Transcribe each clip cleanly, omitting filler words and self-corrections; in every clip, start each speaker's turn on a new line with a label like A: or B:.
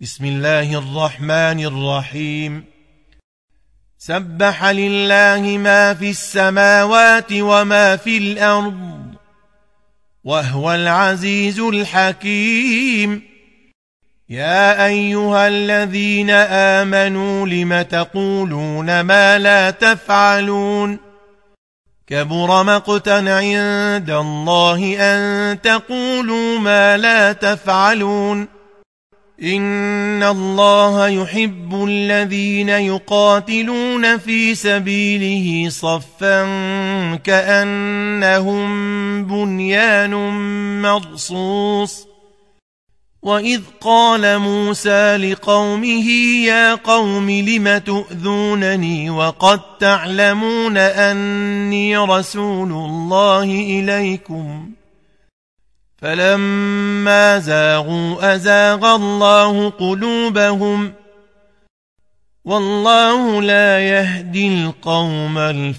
A: بسم الله الرحمن الرحيم. سبح لله ما في السماوات وما في الأرض وهو العزيز الحكيم. يا أيها الذين آمنوا لم تقولون ما لا تفعلون؟ كبر مقتا عند الله أن تقولوا ما لا تفعلون. إن الله يحب الذين يقاتلون في سبيله صفا كأنهم بنيان مرصوص. وإذ قال موسى لقومه يا قوم لم تؤذونني وقد تعلمون أني رسول الله إليكم فلما زاغوا أزاغ الله قلوبهم والله لا يهدي القوم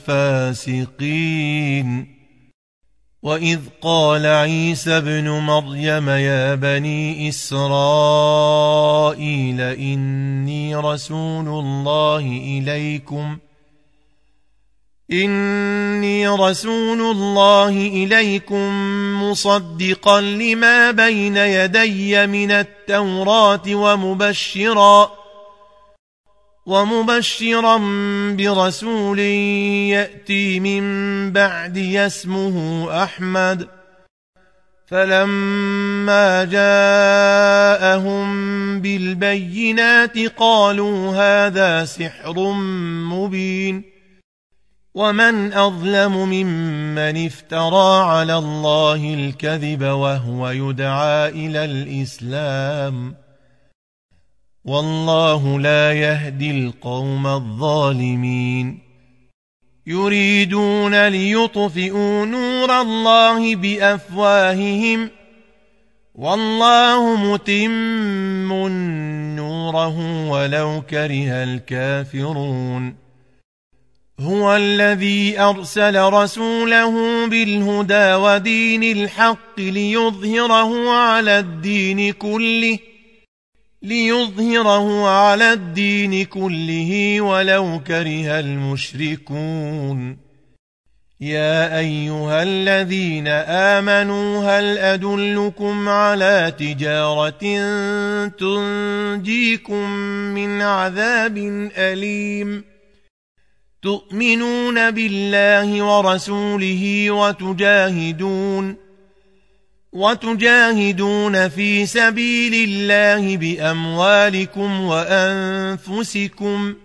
A: الفاسقين. وإذ قال عيسى ابن مريم يا بني إسرائيل إني رسول الله إليكم مصدقا لما بين يدي من التوراة ومبشرا برسول يأتي من بعدي اسمه أحمد. فلما جاءهم بالبينات قالوا هذا سحر مبين. ومن أظلم ممن افترى على الله الكذب وهو يدعى إلى الإسلام والله لا يهدي القوم الظالمين. يريدون ليطفئوا نور الله بأفواههم والله متم نوره ولو كره الكافرون. هو الذي أرسل رسوله بالهدى ودين الحق ليظهره على الدين كله ولو كره المشركون. يا أيها الذين آمنوا هل أدلكم على تجارة تنجيكم من عذاب أليم؟ تؤمنون بالله ورسوله وتجاهدون في سبيل الله بأموالكم وأنفسكم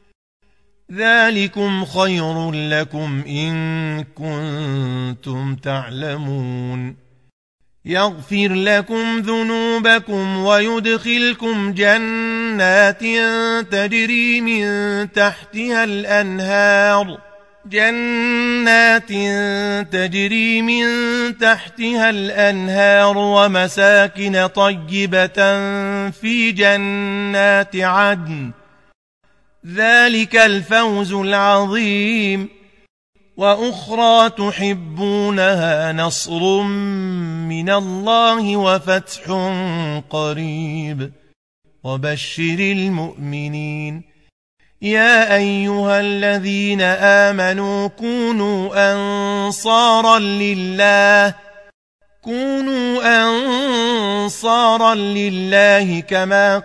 A: ذلكم خير لكم إن كنتم تعلمون. يغفر لكم ذنوبكم ويدخلكم جنات تجري من تحتها الأنهار ومساكن طيبة في جنات عدن ذلك الفوز العظيم. وأخرى تحبونها نصر من الله وفتح قريب وبشر المؤمنين. يا أيها الذين آمنوا كونوا أنصارا لله كما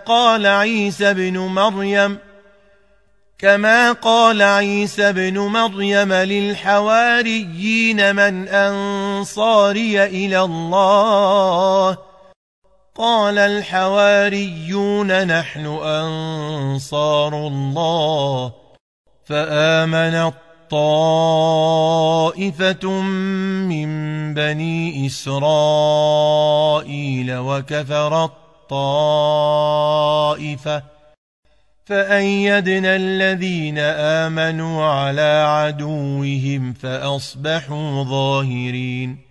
A: قال عيسى بن مريم للحواريين من أنصاري إلى الله؟ قال الحواريون نحن أنصار الله. فآمنت طائفة من بني إسرائيل وكفرت طائفة فأيدنا الذين آمنوا على عدوهم فأصبحوا ظاهرين.